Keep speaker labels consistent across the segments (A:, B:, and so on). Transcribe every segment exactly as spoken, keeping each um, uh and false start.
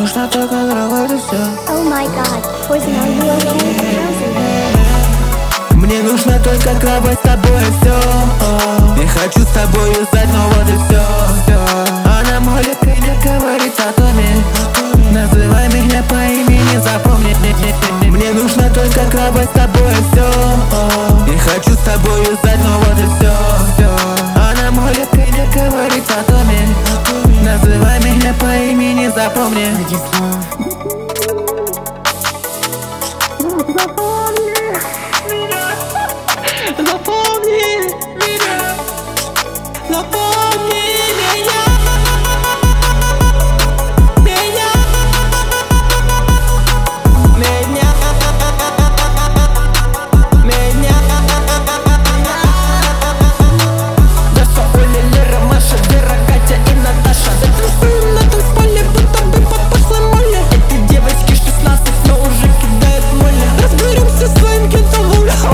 A: нужно только другой, и все.
B: Oh my god, Poison, are you okay? Frozen.
A: Мне нужно только кровать с тобой, и все. Не хочу с тобой узнать, но вот и все, все. Она молит меня, говорит о доме. Называй меня по имени, запомни. Мне нужно только кровать с тобой, и все. Не хочу с тобой узнать, но вот и все, все. Она молит меня, говорит о доме. Называй меня по имени, запомни. Запомни меня, запомни меня, меня, меня, меня. Даша, Оля, Лера, Маша, Вера, Катя и Наташа. Затанцуем на танцполе, будто бы по пошлой моле. Эти девочки шестнадцать, но уже кидают моли. Разберемся с своим кентом.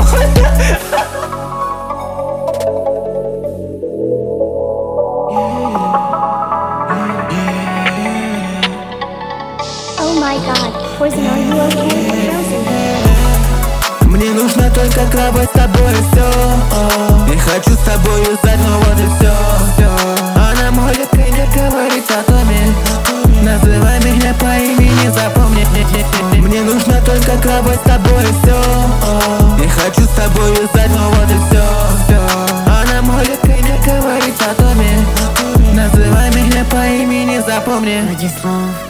B: Oh my god, Poison, are you okay? Frozen.
A: Мне нужно только кровать с тобой, и все. Не хочу с тобой узнать, но вот и все, все. Она молит меня, говорит о доме. Называй меня по имени, запомни. Мне нужно только кровать с тобой, и все. Не хочу с тобой узнать, но вот и все, все. Она молит меня, говорит о доме. Называй меня по имени, запомни.
C: Владислав.